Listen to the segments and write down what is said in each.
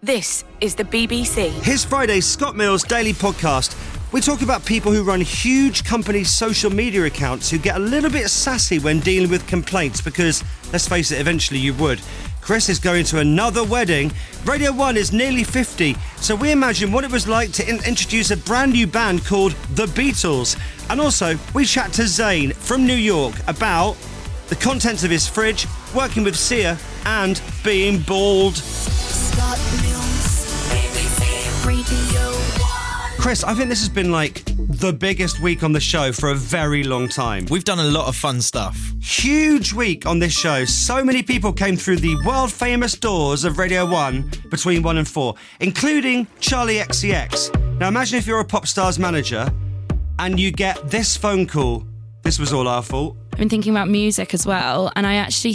This is the BBC. Here's Friday's Scott Mills Daily Podcast. We talk about people who run huge companies' social media accounts who get a little bit sassy when dealing with complaints because, let's face it, eventually you would. Chris is going to another wedding. Radio 1 is nearly 50, so we imagine what it was like to introduce a brand new band called The Beatles. And also, we chat to Zayn from New York about the contents of his fridge, working with Sia, and being bald. Scott Mills, BBC Radio 1. Chris, I think this has been like the biggest week on the show for a very long time. We've done a lot of fun stuff. Huge week on this show. So many people came through the world-famous doors of Radio 1 between 1 and 4, including Charlie XCX. Now imagine if you're a pop star's manager and you get this phone call. This was all our fault. I've been thinking about music as well, and I actually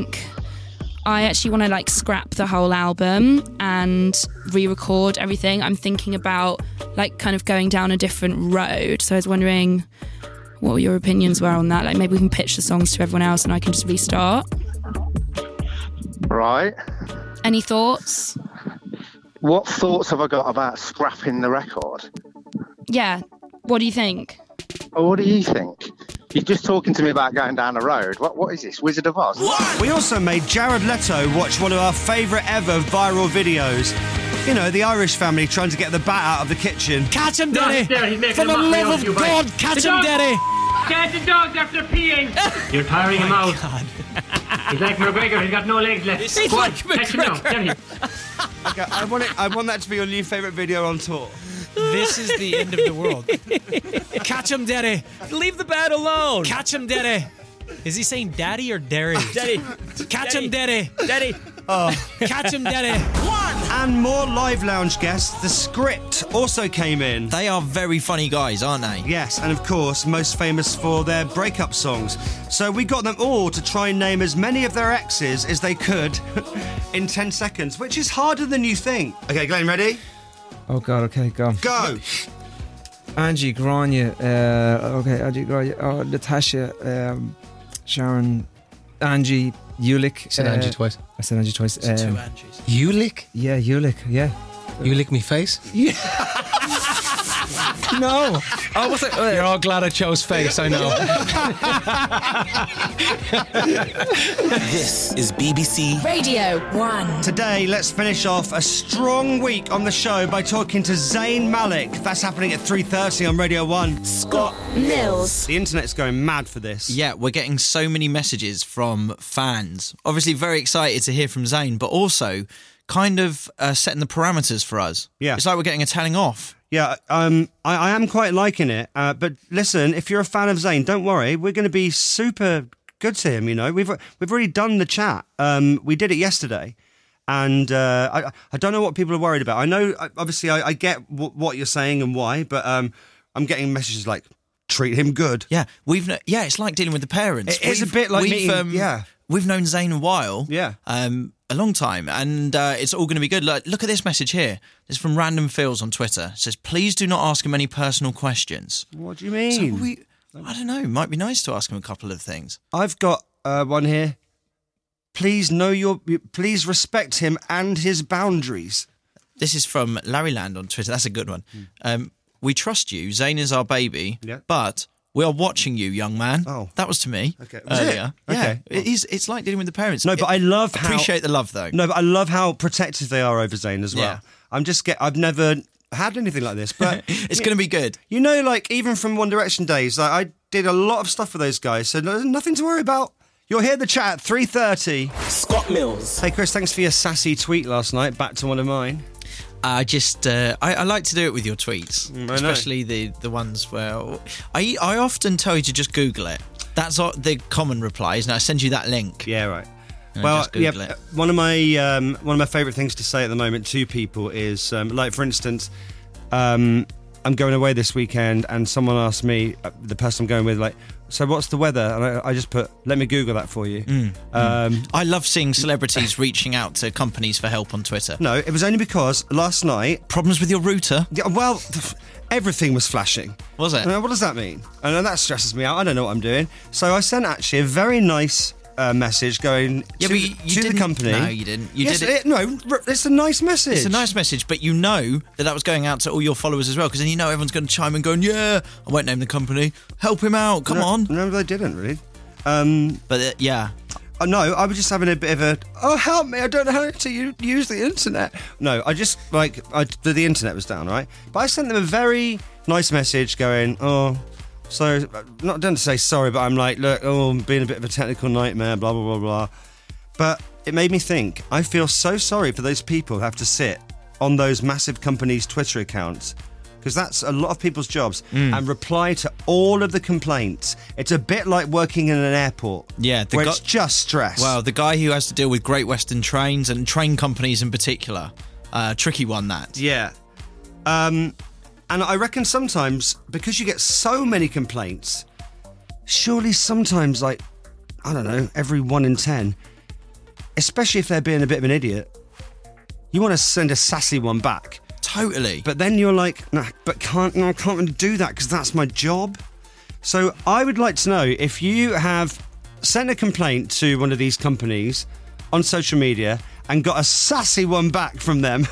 want to scrap the whole album and re-record everything. I'm thinking about kind of going down a different road. So I was wondering what your opinions were on that. Maybe we can pitch the songs to everyone else and I can just restart. Right. Any thoughts? What thoughts have I got about scrapping the record? Yeah. What do you think? Oh, what do you think? You're just talking to me about going down the road. What is this, Wizard of Oz? We also made Jared Leto watch one of our favourite ever viral videos. You know, the Irish family trying to get the bat out of the kitchen. Catch him, Daddy! For the love of God, catch him, Daddy! Catch the dogs after peeing! You're tiring him out. God. He's like McGregor, he's got no legs left. He's like McGregor. Okay, I want that to be your new favourite video on tour. This is the end of the world. Catch him, Daddy. Leave the bat alone. Catch him, Daddy. Is he saying daddy or dairy? Daddy. Catch him, Daddy. Daddy. Oh. Catch him, Daddy. And more live lounge guests. The Script also came in. They are very funny guys, aren't they? Yes, and of course, most famous for their breakup songs. So we got them all to try and name as many of their exes as they could in 10 seconds, which is harder than you think. Okay, Glenn, ready? Oh God, okay, go. Go! Angie Grania, Angie Grania, Natasha, Sharon, Angie, Ulick. Said Angie twice. I said Angie twice. Two Angies. Ulick? Yeah, Ulick, yeah. You lick me face? Yeah. No. Oh, what's it? You're all glad I chose face, I know. This is BBC Radio 1. Today, let's finish off a strong week on the show by talking to Zayn Malik. That's happening at 3:30 on Radio 1. Scott Mills. The internet's going mad for this. Yeah, we're getting so many messages from fans. Obviously very excited to hear from Zayn, but also kind of setting the parameters for us. Yeah. It's like we're getting a telling off. Yeah, I am quite liking it. But listen, if you're a fan of Zayn, don't worry. We're going to be super good to him, you know. We've already done the chat. We did it yesterday. And I don't know what people are worried about. I know, obviously, I get what you're saying and why, but I'm getting messages like, treat him good. Yeah, it's like dealing with the parents. It is a bit like meeting, We've known Zayn a while. Yeah. A long time, and it's all going to be good. Look at this message here. This is from Random Feels on Twitter. It says, please do not ask him any personal questions. What do you mean? So I don't know. It might be nice to ask him a couple of things. I've got one here. Please respect him and his boundaries. This is from Larry Land on Twitter. That's a good one. We trust you. Zayn is our baby, but we are watching you, young man. Oh. That was to me earlier. Okay. Yeah, it's like dealing with the parents. No, but I love appreciate the love, though. No, but I love how protective they are over Zayn as well. Yeah. I've never had anything like this, but it's going to be good. You know, even from One Direction days, I did a lot of stuff for those guys, so there's nothing to worry about. You'll hear the chat at 3:30. Scott Mills. Hey, Chris, thanks for your sassy tweet last night. Back to one of mine. I like to do it with your tweets, especially the ones where I often tell you to just Google it. That's the common replies. Now I send you that link. Yeah, right. Well, yeah. One of my favourite things to say at the moment to people is for instance, I'm going away this weekend, and someone asked me, the person I'm going with, so what's the weather? And I just put, let me Google that for you. I love seeing celebrities reaching out to companies for help on Twitter. No, it was only because last night... Problems with your router? Yeah, well, everything was flashing. Was it? What does that mean? And that stresses me out. I don't know what I'm doing. So I sent actually a very nice message going Yeah, to, but you to the didn't- company. No, you didn't. You Yes, did it. No, it's a nice message. It's a nice message, but you know that was going out to all your followers as well, because then you know everyone's going to chime in going, yeah, I won't name the company, help him out, come on. No, they didn't really. But yeah. No, I was just having a bit of a, oh, help me, I don't know how to use the internet. No, I just, the internet was down, right? But I sent them a very nice message going, oh, so, not done to say sorry, but I'm like, look, I'm being a bit of a technical nightmare, blah, blah, blah, blah. But it made me think, I feel so sorry for those people who have to sit on those massive companies' Twitter accounts, because that's a lot of people's jobs, and reply to all of the complaints. It's a bit like working in an airport, where it's just stress. Well, the guy who has to deal with Great Western Trains and train companies in particular, tricky one that. Yeah. And I reckon sometimes, because you get so many complaints, surely sometimes, like, I don't know, every 1 in 10, especially if they're being a bit of an idiot, you want to send a sassy one back. Totally. But then you're like, I can't really do that because that's my job. So I would like to know if you have sent a complaint to one of these companies on social media and got a sassy one back from them,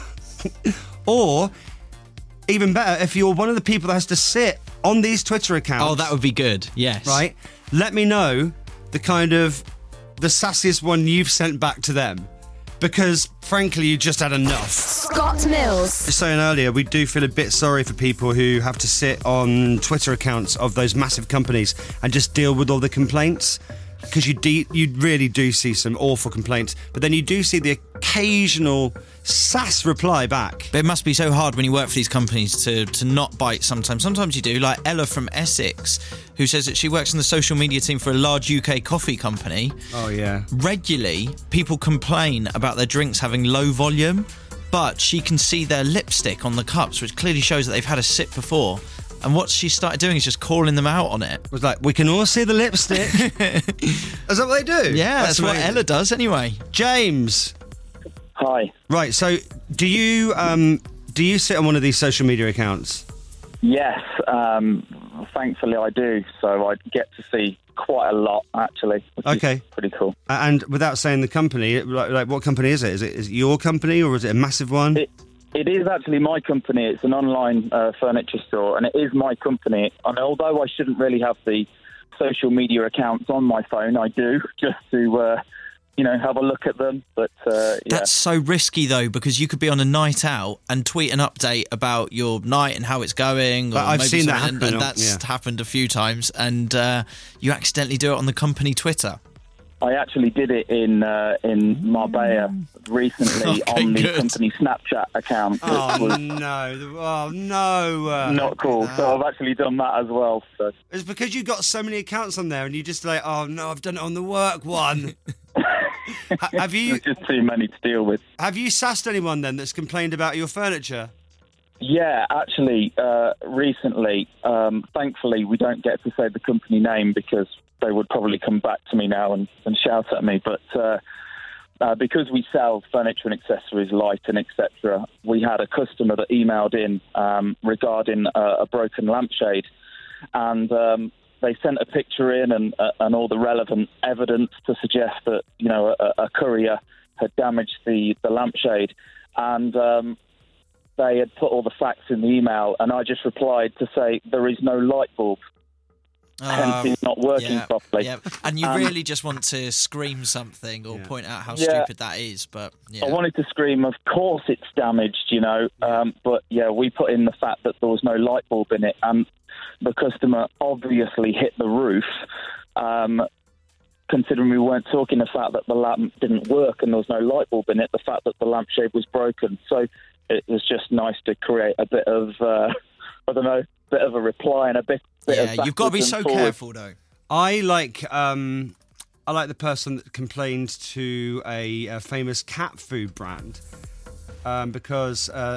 or even better, if you're one of the people that has to sit on these Twitter accounts. Oh, that would be good. Yes. Right? Let me know the sassiest one you've sent back to them. Because, frankly, you just had enough. Scott Mills. Just saying earlier, we do feel a bit sorry for people who have to sit on Twitter accounts of those massive companies and just deal with all the complaints. Because you really do see some awful complaints. But then you do see the occasional sass reply back. But it must be so hard when you work for these companies to not bite sometimes. Sometimes you do, like Ella from Essex, who says that she works on the social media team for a large UK coffee company. Oh, yeah. Regularly, people complain about their drinks having low volume, but she can see their lipstick on the cups, which clearly shows that they've had a sip before. And what she started doing is just calling them out on it. It was like, we can all see the lipstick. Is that what they do? Yeah, that's what Ella does anyway. James. Hi. Right, so do you sit on one of these social media accounts? Yes, thankfully I do. So I get to see quite a lot, actually, which is pretty cool. And without saying the company, like what company is it? Is it your company or is it a massive one? It is actually my company. It's an online furniture store, and it is my company. And although I shouldn't really have the social media accounts on my phone, I do, just to, have a look at them. But That's so risky, though, because you could be on a night out and tweet an update about your night and how it's going. Or I've maybe seen that something, happen. and that's happened a few times, and you accidentally do it on the company Twitter. I actually did it in Marbella recently on the company Snapchat account. Oh, no. Not cool. No. So I've actually done that as well. So. It's because you've got so many accounts on there and you just like, oh, no, I've done it on the work one. Have you? There's just too many to deal with. Have you sassed anyone then that's complained about your furniture? Yeah, actually, recently, thankfully, we don't get to say the company name because they would probably come back to me now and shout at me. But because we sell furniture and accessories, lighting, etc., we had a customer that emailed in regarding a broken lampshade. And they sent a picture in and all the relevant evidence to suggest that, a courier had damaged the lampshade. And they had put all the facts in the email, and I just replied to say there is no light bulb. Hence, it's not working properly. Yeah. And you really just want to scream something or point out how stupid that is, but I wanted to scream, of course it's damaged, but we put in the fact that there was no light bulb in it, and the customer obviously hit the roof, considering we weren't talking the fact that the lamp didn't work and there was no light bulb in it, the fact that the lampshade was broken. So it was just nice to create a bit of, bit of a reply and a bit of you've got to be so careful, though. I like the person that complained to a famous cat food brand because a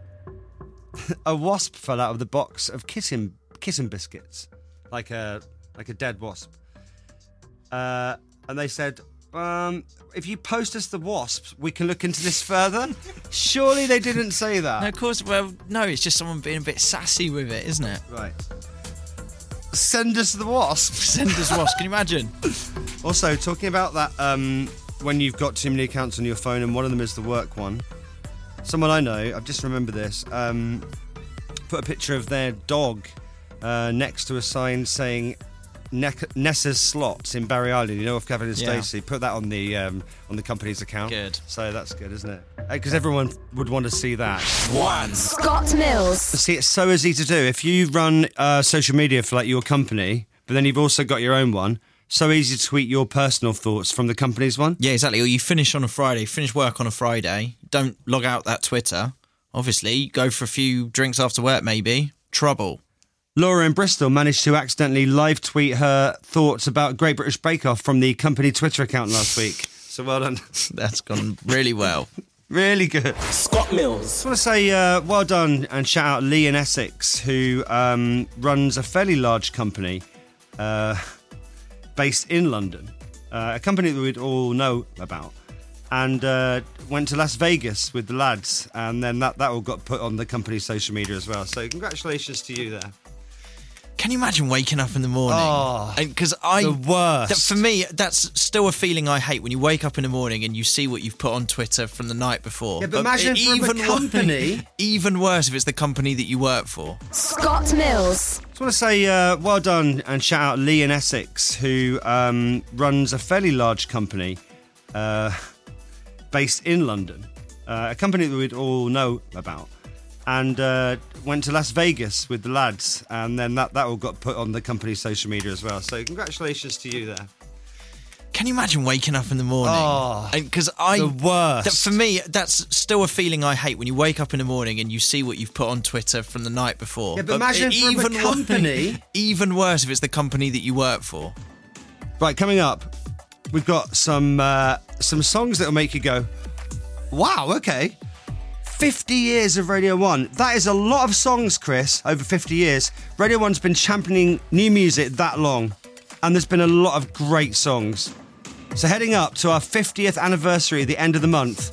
wasp fell out of the box of kissing biscuits, like a dead wasp, and they said, if you post us the wasps, we can look into this further. Surely they didn't say that. No, of course. Well, no, it's just someone being a bit sassy with it, isn't it? Right. Send us the wasp. Send us wasp. Can you imagine? Also, talking about that, when you've got too many accounts on your phone and one of them is the work one. Someone I know, I've just remembered this, put a picture of their dog next to a sign saying Nessa's Slots in Barry Island, you know, off Gavin and Stacey. Put that on the company's account. Good. So that's good, isn't it? Because everyone would want to see that. 1. Scott Mills. See, it's so easy to do. If you run social media for like your company, but then you've also got your own one, so easy to tweet your personal thoughts from the company's one. Yeah, exactly. Or you finish on a Friday, finish work on a Friday, don't log out that Twitter. Obviously, go for a few drinks after work, maybe. Trouble. Laura in Bristol managed to accidentally live tweet her thoughts about Great British Bake Off from the company Twitter account last week. So well done. That's gone really well. Really good. Scott Mills. I just want to say well done and shout out Lee in Essex, who runs a fairly large company based in London, a company that we'd all know about, and went to Las Vegas with the lads, and then that all got put on the company's social media as well. So congratulations to you there. Can you imagine waking up in the morning? Oh, because the worst. For me, that's still a feeling I hate when you wake up in the morning and you see what you've put on Twitter from the night before. Yeah, but imagine from a company. Even worse if it's the company that you work for. Scott Mills. I just want to say well done and shout out Lee in Essex, who runs a fairly large company based in London, a company that we'd all know about, and went to Las Vegas with the lads, and then that all got put on the company's social media as well. So congratulations to you there. Can you imagine waking up in the morning? Oh, the worst. For me, that's still a feeling I hate when you wake up in the morning and you see what you've put on Twitter from the night before. Yeah, but imagine from a company. Even worse if it's the company that you work for. Right, coming up, we've got some songs that'll make you go, wow, okay. 50 years of Radio 1. That is a lot of songs, Chris, over 50 years. Radio 1's been championing new music that long, and there's been a lot of great songs. So heading up to our 50th anniversary at the end of the month,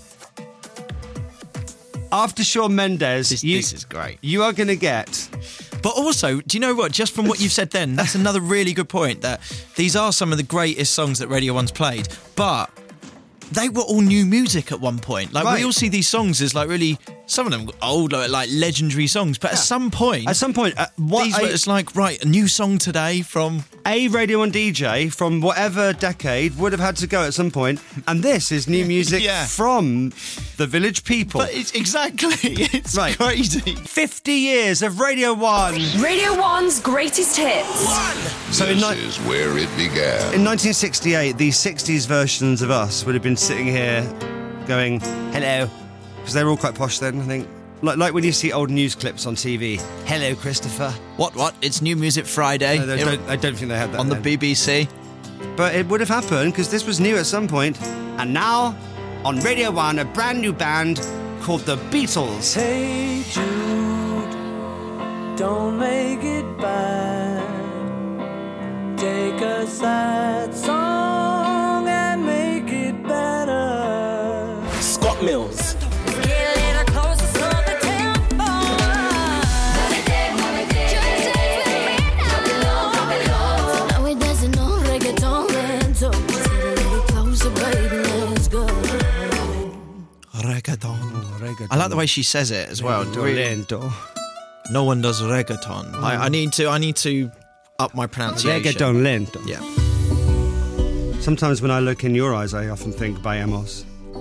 after Shawn Mendes, this is great. You are going to get... But also, do you know what? Just from what you've said then, that's another really good point, that these are some of the greatest songs that Radio 1's played, but they were all new music at one point. Like, we all see these songs as like really, some of them old, like legendary songs, but at some point, it's like, right, a new song today from... A Radio 1 DJ from whatever decade would have had to go at some point, and this is new music from the Village People. But it's crazy. 50 years of Radio 1. Radio 1's greatest hits. So this is where it began. In 1968, the 60s versions of us would have been sitting here going, hello, because they were all quite posh then, I think. Like when you see old news clips on TV. Hello, Christopher. What? It's New Music Friday. No, I don't think they had that on then. The BBC. But it would have happened because this was new at some point. And now, on Radio 1, a brand new band called The Beatles. Hey Jude, don't make it bad. Take a sad song and make it better. Scott Mills. I like the way she says it as well. No one does reggaeton. I need to up my pronunciation. Reggaeton lento. Yeah. Sometimes when I look in your eyes, I often think Bayamos.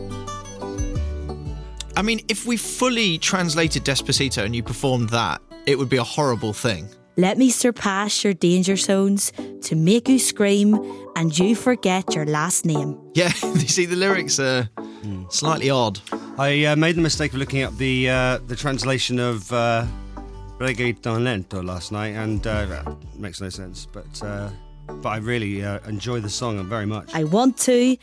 I mean, if we fully translated Despacito and you performed that, it would be a horrible thing. Let me surpass your danger zones to make you scream and you forget your last name. Yeah, you see, the lyrics are slightly odd. I made the mistake of looking up the translation of Reggaeton Lento last night, and it makes no sense. But I really enjoy the song very much. I want to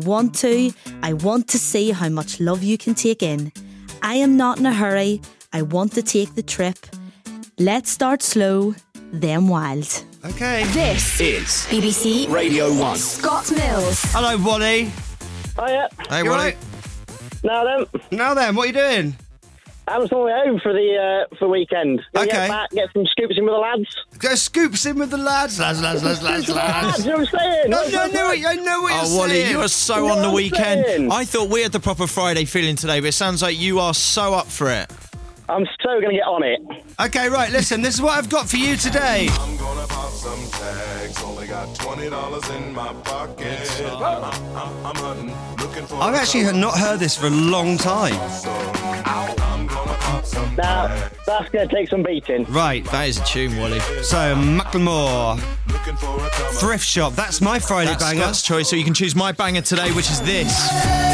see how much love you can take in. I am not in a hurry. I want to take the trip. Let's start slow, then wild. Okay. This is BBC Radio 1. Scott Mills. Hello, Wally. Hiya. Hey, You Wally. right? Now then, what are you doing? I'm on my way home for the weekend. Gonna Okay. Get back, get some scoops in with the lads. Go scoops in with the lads. Lads. You know what I'm saying? I know what you're Oh, Wally, saying. you are so You know on the what I'm weekend. saying? I thought we had the proper Friday feeling today, but it sounds like you are so up for it. I'm so going to get on it. Okay, right, listen, this is what I've got for you today. I'm gonna pop some tags. Only got $20 in my pocket. I'm hunting, looking for. I've actually not heard this for a long time. I'm gonna pop some Now, that's going to take some beating. Right. That is a tune, Wally. So, Macklemore, looking for a cover. Thrift Shop. That's my Friday That's banger. Scott's choice, so you can choose my banger today, which is this.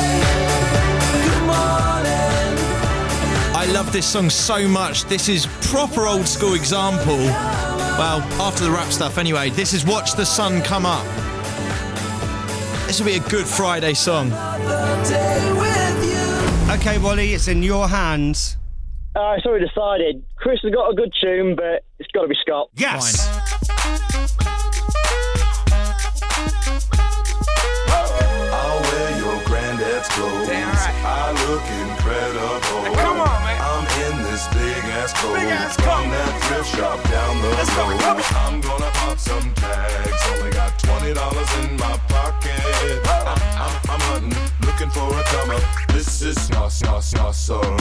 I love this song so much. This is proper old school example. Well, after the rap stuff anyway. This is Watch the Sun Come Up. This will be a good Friday song. Okay, Wally, it's in your hands. It's already decided. Chris has got a good tune, but it's got to be Scott. Yes. I'll wear your granddad's clothes. Damn right. I look incredible. Come on, man. I'm in this big ass coat Big ass coat. from that thrift shop down the Let's go. road. I'm gonna pop some tags. Only got $20 in my pocket. I'm hunting, looking for a come up. This is awesome.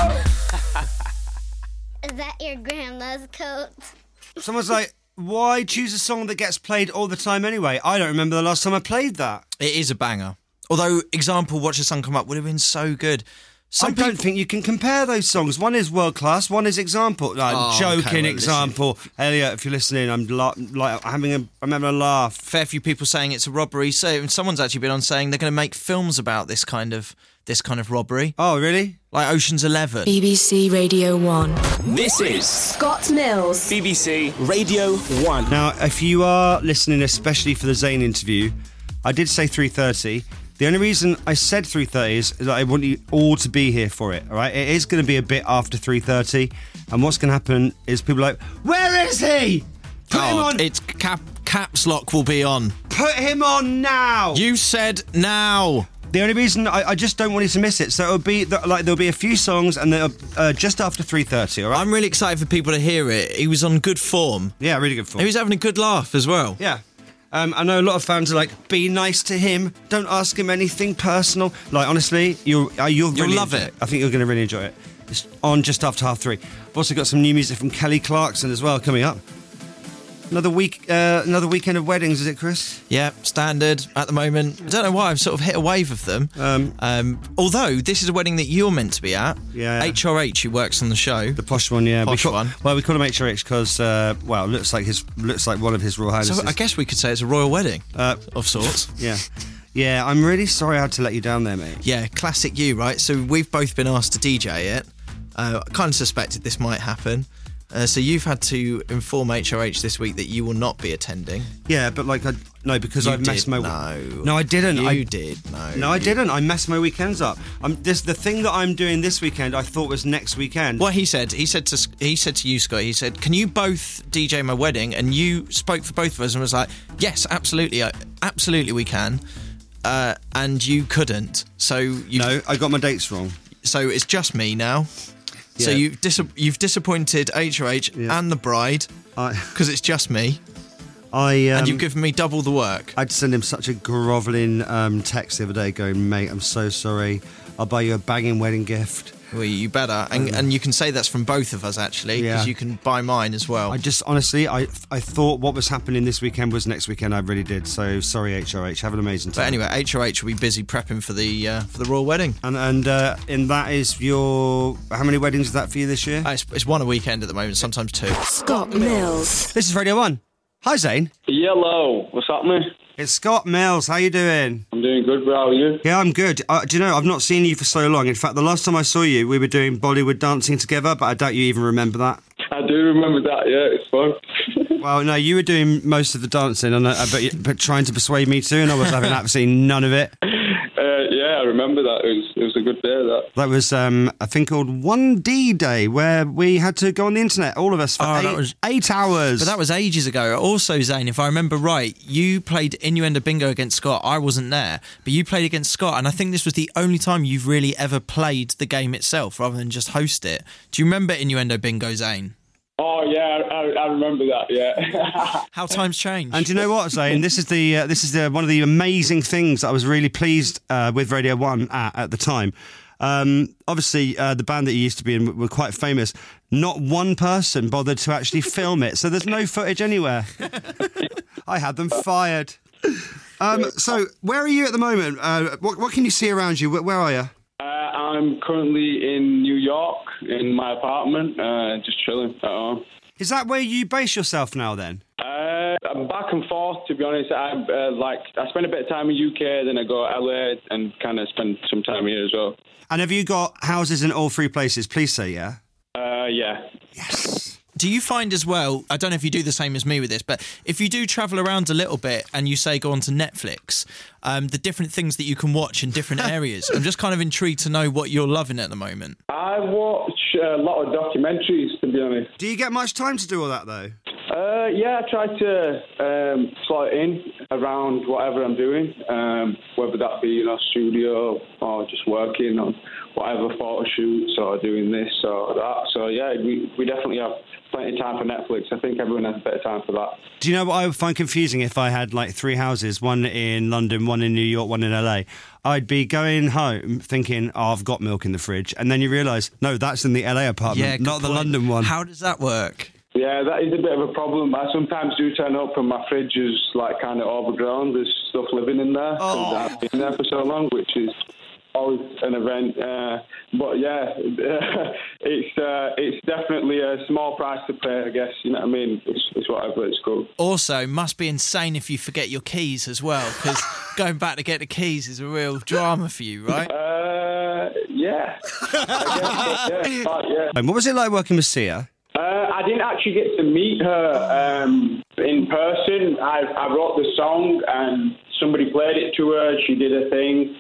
Is that your grandma's coat? Someone's like, why choose a song that gets played all the time anyway? I don't remember the last time I played that. It is a banger. Although, example, Watch the Sun Come Up would have been so good. I don't think you can compare those songs. One is world class, one is example. I'm Oh, joking, okay, well, example. Elliot, if you're listening, I'm having a laugh. Fair few people saying it's a robbery. So someone's actually been on saying they're going to make films about this kind of robbery. Oh, really? Like Ocean's 11. BBC Radio 1. This is Scott Mills. BBC Radio 1. Now, if you are listening, especially for the Zayn interview, I did say 3:30. The only reason I said 3:30 is that I want you all to be here for it, all right? It is going to be a bit after 3:30, and what's going to happen is people are like, where is he? Put him on. It's caps lock will be on. Put him on now. You said now. The only reason I just don't want you to miss it, so it'll be there'll be a few songs, and they'll just after 3:30. All right. I'm really excited for people to hear it. He was on good form. Yeah, really good form. He was having a good laugh as well. Yeah. I know a lot of fans are like, be nice to him. Don't ask him anything personal. Like, honestly, you'll really love enjoy it. I think you're going to really enjoy it. It's on just after 3:30. I've also got some new music from Kelly Clarkson as well coming up. Another weekend of weddings, is it, Chris? Yeah, standard at the moment. I don't know why I've sort of hit a wave of them. Although this is a wedding that you're meant to be at. Yeah. HRH, who works on the show. The posh one, yeah. Posh one. Well, we call him HRH because, looks like one of his Royal Highnesses. So I guess we could say it's a royal wedding of sorts. Yeah. Yeah, I'm really sorry I had to let you down there, mate. Yeah, classic you, right? So we've both been asked to DJ it. I kind of suspected this might happen. So you've had to inform HRH this week that you will not be attending. Yeah, but because I've messed my... No, I didn't. You did. No, I didn't. I messed my weekends up. The thing that I'm doing this weekend, I thought was next weekend. What he said to you, Scott, he said, can you both DJ my wedding? And you spoke for both of us and was like, yes, absolutely we can. And you couldn't. No, I got my dates wrong. So it's just me now. So Yeah. you've disappointed HRH and the bride because it's just me. And you've given me double the work. I'd send him such a grovelling text the other day going, mate, I'm so sorry. I'll buy you a banging wedding gift. Well, you better. And you can say that's from both of us, actually, because you can buy mine as well. I just, honestly, I thought what was happening this weekend was next weekend. I really did. So, sorry, HRH. Have an amazing time. But anyway, HRH will be busy prepping for the royal wedding. And that is your... How many weddings is that for you this year? It's one a weekend at the moment, sometimes two. Scott Mills. This is Radio 1. Hi, Zane. Hello. What's happening? It's Scott Mills. How you doing? I'm doing good, bro. How are you? Yeah, I'm good. Do you know, I've not seen you for so long. In fact, the last time I saw you, we were doing Bollywood dancing together, but I doubt you even remember that. I do remember that, yeah. It's fun. Well, no, you were doing most of the dancing, but trying to persuade me to, and I was having absolutely none of it. Yeah, I remember that. It was a good day, that. That was a thing called 1D Day, where we had to go on the internet, all of us, for 8 hours. But that was ages ago. Also, Zane, if I remember right, you played Innuendo Bingo against Scott. I wasn't there, but you played against Scott, and I think this was the only time you've really ever played the game itself rather than just host it. Do you remember Innuendo Bingo, Zane? Oh yeah, I remember that. Yeah. How times change. And do you know what, Zane? This is the one of the amazing things that I was really pleased with Radio 1 at the time. Obviously, the band that you used to be in were quite famous. Not one person bothered to actually film it, so there's no footage anywhere. I had them fired. So, where are you at the moment? What can you see around you? Where are you? I'm currently in New York in my apartment, just chilling at home. Is that where you base yourself now, then? I'm back and forth, to be honest. I spend a bit of time in UK, then I go to LA and kind of spend some time here as well. And have you got houses in all three places? Please say yeah. Yeah. Yes. Do you find as well, I don't know if you do the same as me with this, but if you do travel around a little bit and you say go on to Netflix, the different things that you can watch in different areas, I'm just kind of intrigued to know what you're loving at the moment. I watch a lot of documentaries, to be honest. Do you get much time to do all that, though? Yeah, I try to slot it in around whatever I'm doing, whether that be studio or just working on whatever photo shoots or doing this or that. So yeah, we definitely have plenty of time for Netflix. I think everyone has a bit of time for that. Do you know what I would find confusing if I had like 3 houses, one in London, one in New York, one in LA? I'd be going home thinking, oh, I've got milk in the fridge. And then you realise, no, that's in the LA apartment, not the London one. How does that work? Yeah, that is a bit of a problem. I sometimes do turn up and my fridge is like kind of overgrown. There's stuff living in there because I've been there for so long, which is always an event. But yeah, it's definitely a small price to pay, I guess. You know what I mean? It's whatever it's called. Also, must be insane if you forget your keys as well, because going back to get the keys is a real drama for you, right? Yeah. I guess, yeah. And what was it like working with Sia? I didn't actually get to meet her in person. I wrote the song and somebody played it to her. She did a thing.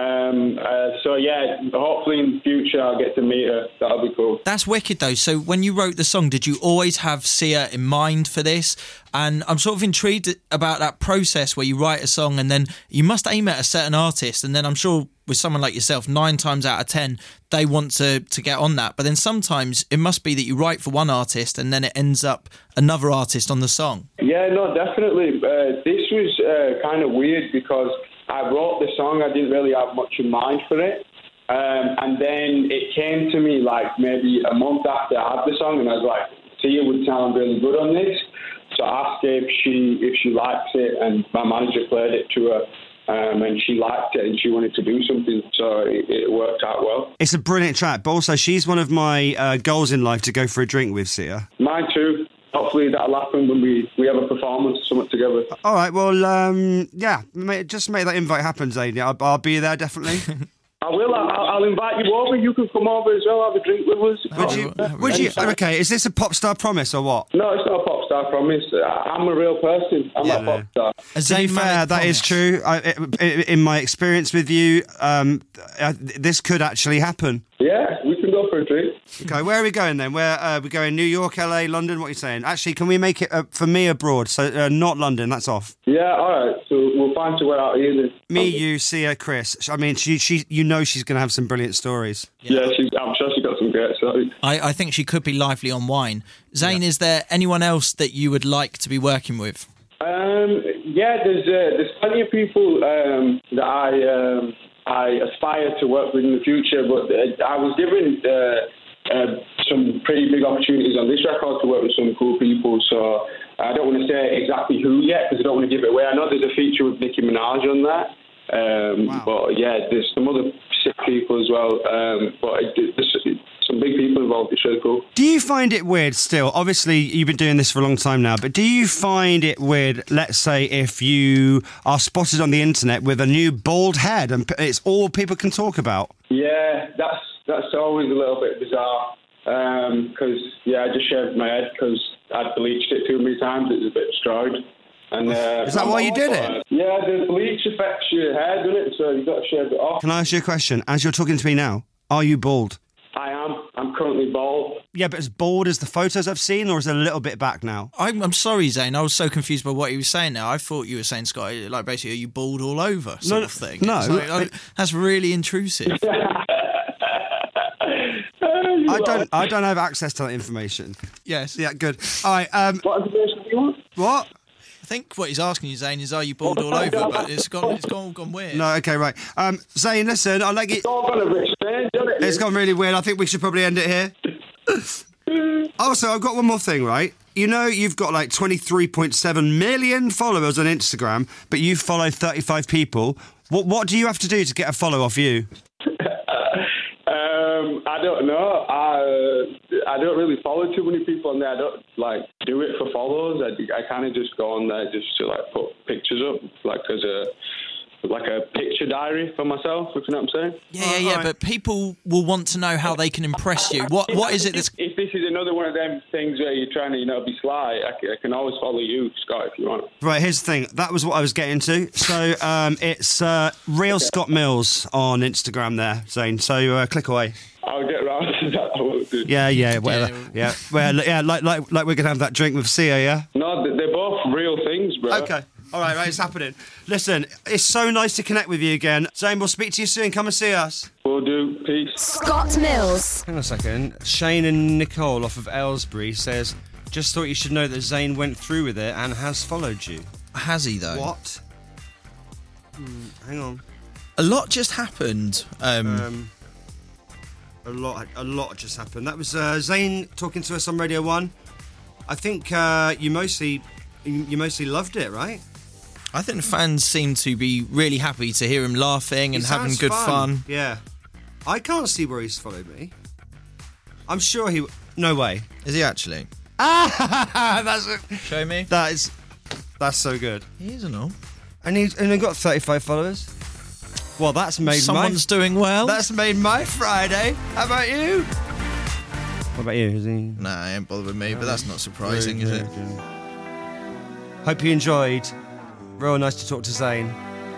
So yeah, hopefully in the future I'll get to meet her. That'll be cool. That's wicked though. So when you wrote the song, did you always have Sia in mind for this? And I'm sort of intrigued about that process where you write a song and then you must aim at a certain artist, and then I'm sure with someone like yourself, 9 times out of 10 they want to get on that. But then sometimes it must be that you write for one artist and then it ends up another artist on the song. Yeah, no, definitely. This was kind of weird because I wrote the song, I didn't really have much in mind for it. And then it came to me like maybe a month after I had the song, and I was like, Sia would sound really good on this. So I asked her if she likes it, and my manager played it to her. And she liked it and she wanted to do something, so it worked out well. It's a brilliant track, but also she's one of my goals in life to go for a drink with Sia. Mine too. Hopefully that'll happen when we have a performance or something together. All right, well, yeah, just make that invite happen, Zane. I'll be there, definitely. I will. I'll invite you over. You can come over as well, have a drink with us. Would you? Okay, is this a pop star promise or what? No, it's not a pop star promise. I'm a real person. I'm not a pop star. To be fair, that is true. In my experience with you, this could actually happen. Yeah, we can go for a drink. Okay, where are we going then? Where we going? New York, LA, London? What are you saying? Actually, can we make it for me abroad? So not London. That's off. Yeah, all right. So we'll find somewhere out here then. Me, you, Sia, Chris. I mean, she she's going to have some brilliant stories. Yeah, I'm sure she's got some great stories. I think she could be lively on Wine. Zane, is there anyone else that you would like to be working with? Yeah, there's plenty of people that I aspire to work with in the future, but I was given some pretty big opportunities on this record to work with some cool people, so I don't want to say exactly who yet because I don't want to give it away. I know there's a feature with Nicki Minaj on that, but yeah, there's some other sick people as well, but there's some big people involved. It's really cool. Do you find it weird still? Obviously, you've been doing this for a long time now, but do you find it weird, let's say, if you are spotted on the internet with a new bald head and it's all people can talk about? Yeah, that's always a little bit bizarre because, I just shaved my head because I'd bleached it too many times. It was a bit destroyed. And Is that why you did it? Yeah, the bleach affects your hair, doesn't it? So you've got to shave it off. Can I ask you a question? As you're talking to me now, are you bald? I am. I'm currently bald. Yeah, but as bald as the photos I've seen, or is it a little bit back now? I'm sorry, Zane. I was so confused by what he was saying now. I thought you were saying, Scott, like basically, are you bald all over sort of thing? No. It's like, that's really intrusive. I don't have access to that information. Yes. Yeah, good. All right. What information do you want? What? I think what he's asking you, Zane, is are you bald all over? But it's gone weird. No, okay, right. Zane, listen, I'll let you... It's all gone a bit strange, hasn't it? It's gone really weird. I think we should probably end it here. Also, I've got one more thing, right? You know you've got like 23.7 million followers on Instagram, but you follow 35 people. What do you have to do to get a follow off you? I don't know. I don't really follow too many people on there. I don't do it for follows. I kind of just go on there just to put pictures up, as a picture diary for myself. If you know what I'm saying? Yeah. But people will want to know how they can impress you. What is it that's? If this is another one of them things where you're trying to be sly, I can always follow you, Scott, if you want. Right. Here's the thing. That was what I was getting to. So it's Real Scott Mills on Instagram there, Zane. So click away. I'll get around to that. I won't do. Yeah, whatever. Yeah, well, yeah, like we're gonna have that drink with Sia, yeah. No, they're both real things, bro. Okay. All right, it's happening. Listen, it's so nice to connect with you again. Zane, we'll speak to you soon. Come and see us. Will do. Peace. Scott Mills. Hang on a second. Shane and Nicole off of Aylesbury says, just thought you should know that Zane went through with it and has followed you. Has he, though? What? Hang on. A lot just happened. A lot just happened. That was Zane talking to us on Radio 1. I think you mostly loved it, right? I think the fans seem to be really happy to hear him laughing and having good fun. Yeah. I can't see where he's followed me. I'm sure he... No way. Is he actually? That's Show me. That's so good. He is and all. And he got 35 followers. Well, that's made Someone's doing well. That's made my Friday. How about you? What about you? Is he... Nah, he ain't bothered with me, but that's not surprising, is it? Hope you enjoyed. Real nice to talk to Zane.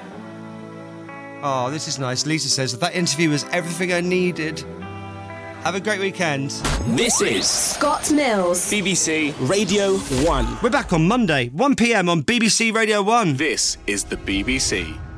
Oh, this is nice. Lisa says that interview was everything I needed. Have a great weekend. This is Scott Mills. BBC Radio 1. We're back on Monday, 1 p.m. on BBC Radio 1. This is the BBC.